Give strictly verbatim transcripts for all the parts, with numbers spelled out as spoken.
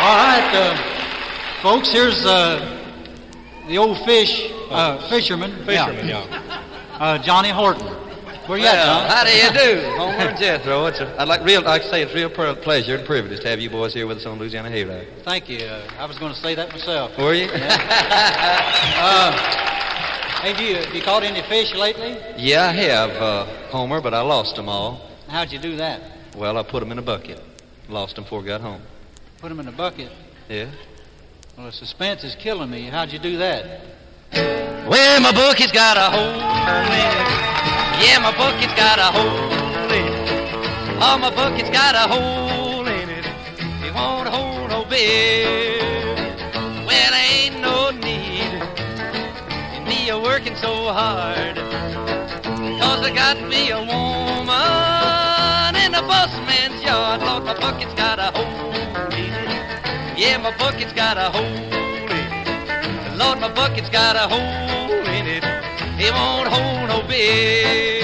All right, uh, folks, here's uh, the old fish, uh, fisherman. Fisherman, yeah. yeah. Uh, Johnny Horton. Where you Well, at, John? how do you do, Homer and Jethro? It's a, I'd like real, like to say it's a real per- pleasure and privilege to have you boys here with us on Louisiana Hayride. Thank you. Uh, I was going to say that myself. Were you? Uh, have you have you caught any fish lately? Yeah, I have, uh, Homer, but I lost them all. How'd you do that? Well, I put them in a bucket. Lost them before I got home. Put them in a bucket. Yeah. Well, the suspense is killing me. How'd you do that? Well, my bucket's got a hole in it. Yeah, my bucket's got a hole in it. Oh, my bucket's got a hole in it. It won't hold no beer. Well, ain't no need in me a working so hard. Cause I got me a woman in the busman's yard. Lord, my bucket's got a hole in it. Yeah, my bucket's got a hole in it. Lord, my bucket's got a hole in it. It won't hold no beer.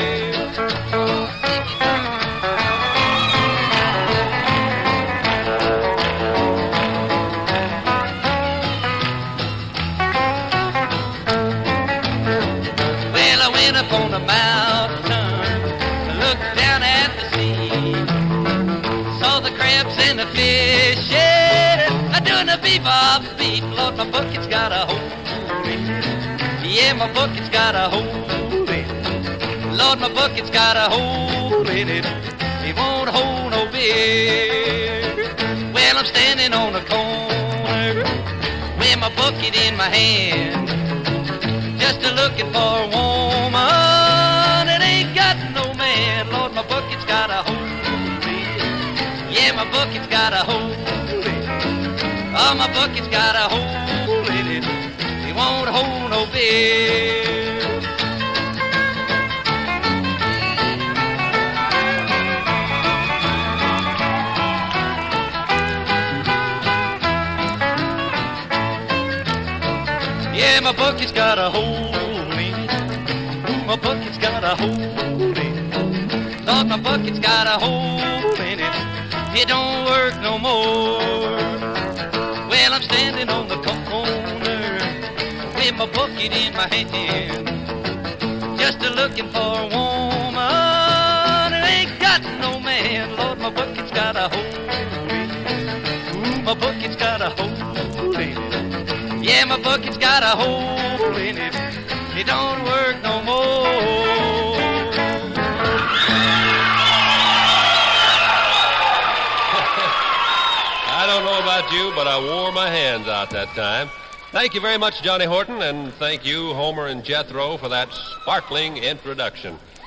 Well, I went up on the mountain, looked down at the sea, saw the crabs and the fish, yeah, doing a bebop beat. Lord, my bucket's got a hole in it. Yeah, my bucket's got a hole in it. Lord, my bucket's got a hole in it. It won't hold no beer. Well, I'm standing on the corner with my bucket in my hand, just a looking for a woman that ain't got no man. Lord, my bucket's got a hole in it. Yeah, my bucket's got a hole in it. Oh, my bucket's got a hole in it. It won't hold no beer. Yeah, my bucket's got a hole in it. Ooh, my bucket's got a hole in it. Lord, my bucket's got a hole in it. It don't work no more. Well, I'm standing on the corner with my bucket in my hand, just a looking for a woman that ain't got no man. Lord, my bucket's got a hole in it. Ooh, my bucket's got a hole in it. Yeah, my bucket's got a hole in it. It don't work no more. I don't know about you, but I wore my hands out that time. Thank you very much, Johnny Horton, and thank you, Homer and Jethro, for that sparkling introduction.